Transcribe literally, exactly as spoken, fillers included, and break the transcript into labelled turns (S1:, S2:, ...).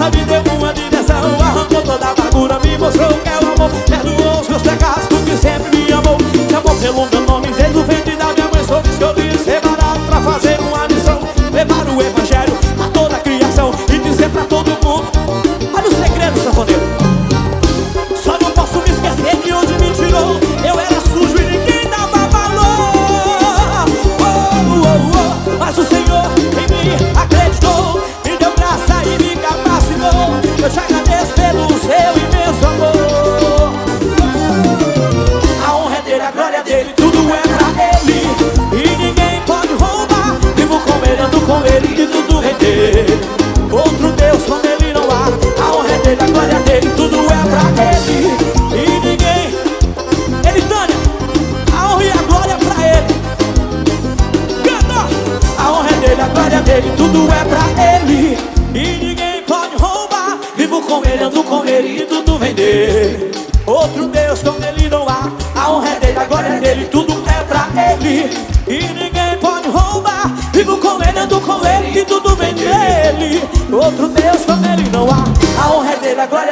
S1: graça me deu uma direção, arrancou toda a amargura, me mostrou que é o amor. Perdoou os meus pecados porque sempre me amou. Chamou pelo meu nome, fez o ventre da minha mãe. Soube escolher separado pra fazer uma missão, levar o evangelho a toda a criação e dizer pra todo mundo. Olha o segredo, sanfoneiro. Só não posso me esquecer de onde me tirou. Eu era sujo e ninguém dava valor. Oh, oh, oh. Mas o Senhor em mim acreditou, me deu graça e me capacitou. Eu te agradeço pelo seu imenso amor. A honra é dele, a glória é dele, tudo é pra ele. E ninguém pode roubar. Vivo com ele, ando com ele e tudo vem dele. Outro Deus como ele não há. A honra é dele, a glória é dele, tudo é pra ele. E ninguém. Ele, Tânia, a honra e a glória é pra ele. Canta! A honra é dele, a glória é dele, tudo é pra ele. E ninguém pode roubar. Vivo com ele, ando com ele e tudo vem dele. Outro Deus como ele não há. A honra é dele, a glória é dele, tudo é pra ele. E ninguém pode roubar. Vivo com ele, ando com ele e tudo vem dele. Outro Deus como ele não há. A honra é dele, a glória